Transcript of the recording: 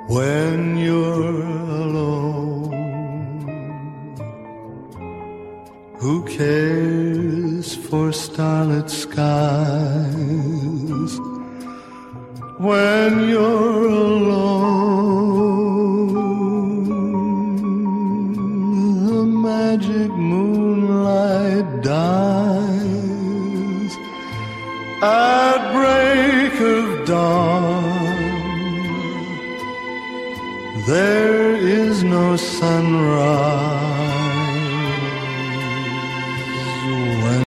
when you're alone. Who cares for starlit skies when you're alone? The magic moonlight dies at break of dawn. There is no sunrise